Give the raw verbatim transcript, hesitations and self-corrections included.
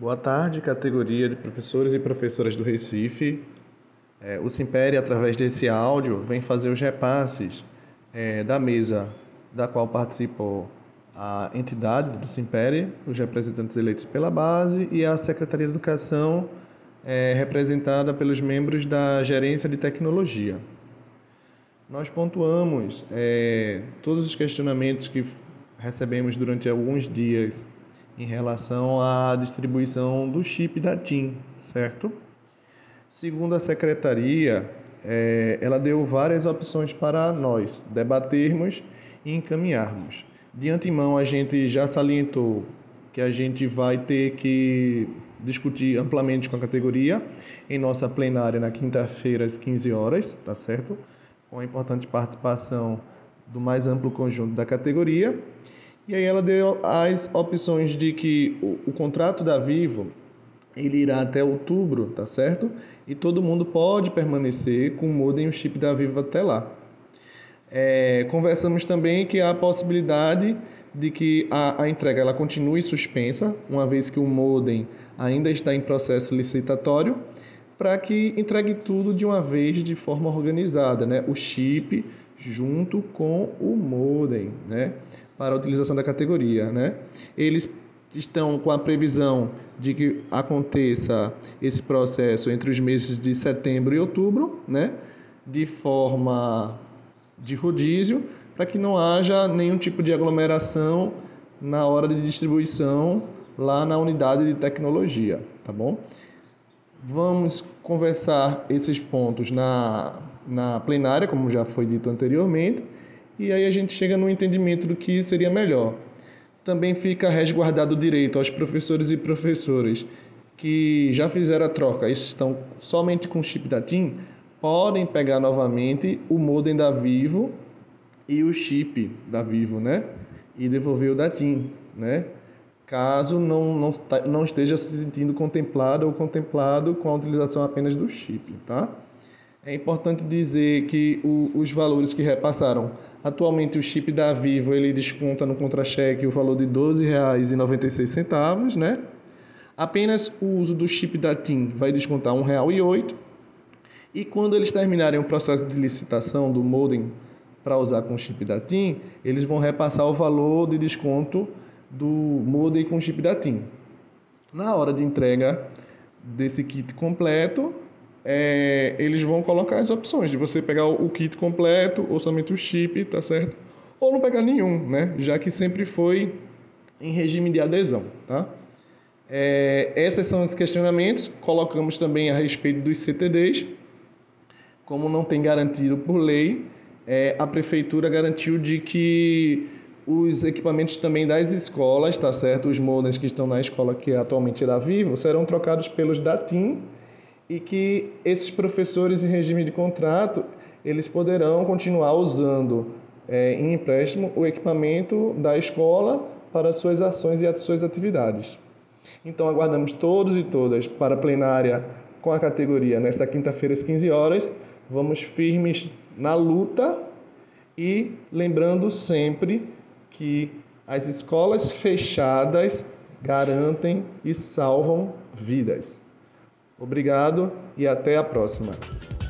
Boa tarde, categoria de professores e professoras do Recife. É, o Simpere, através desse áudio, vem fazer os repasses é, da mesa da qual participou a entidade do Simpere, os representantes eleitos pela base e a Secretaria de Educação, é, representada pelos membros da Gerência de Tecnologia. Nós pontuamos é, todos os questionamentos que recebemos durante alguns dias em relação à distribuição do chip da TIM, certo? Segundo a secretaria, é, ela deu várias opções para nós debatermos e encaminharmos. De antemão, a gente já salientou que a gente vai ter que discutir amplamente com a categoria em nossa plenária na quinta-feira às quinze horas, tá certo? Com a importante participação do mais amplo conjunto da categoria. E aí ela deu as opções de que o, o contrato da Vivo ele irá até outubro, tá certo? E todo mundo pode permanecer com o modem e o chip da Vivo até lá. É, conversamos também que há a possibilidade de que a, a entrega ela continue suspensa, uma vez que o modem ainda está em processo licitatório, para que entregue tudo de uma vez de forma organizada, né? O chip junto com o modem, né? Para a utilização da categoria, né? Eles estão com a previsão de que aconteça esse processo entre os meses de setembro e outubro, né? De forma de rodízio, para que não haja nenhum tipo de aglomeração na hora de distribuição lá na unidade de tecnologia, tá bom? Vamos conversar esses pontos na, na plenária, como já foi dito anteriormente, e aí a gente chega no entendimento do que seria melhor. Também fica resguardado o direito aos professores e professoras que já fizeram a troca e estão somente com o chip da TIM, podem pegar novamente o modem da Vivo e o chip da Vivo, né? E devolver o da TIM, né? Caso não, não, não esteja se sentindo contemplado ou contemplado com a utilização apenas do chip, tá? É importante dizer que o, os valores que repassaram, atualmente o chip da Vivo ele desconta no contra-cheque o valor de doze reais e noventa e seis centavos, né? Apenas o uso do chip da TIM vai descontar um real e oito centavos. E quando eles terminarem o processo de licitação do modem para usar com o chip da TIM, eles vão repassar o valor de desconto do modem com chip da TIM. Na hora de entrega desse kit completo, é, eles vão colocar as opções de você pegar o kit completo ou somente o chip, tá certo? Ou não pegar nenhum, né? Já que sempre foi em regime de adesão, tá? É, esses são os questionamentos. Colocamos também a respeito dos C T Ds. Como não tem garantido por lei, é, a prefeitura garantiu de que os equipamentos também das escolas, tá certo? Os modems que estão na escola, que atualmente é da Vivo, serão trocados pelos da TIM e que esses professores em regime de contrato, eles poderão continuar usando é, em empréstimo o equipamento da escola para suas ações e suas atividades. Então, aguardamos todos e todas para a plenária com a categoria nesta quinta-feira às quinze horas. Vamos firmes na luta e lembrando sempre que as escolas fechadas garantem e salvam vidas. Obrigado e até a próxima.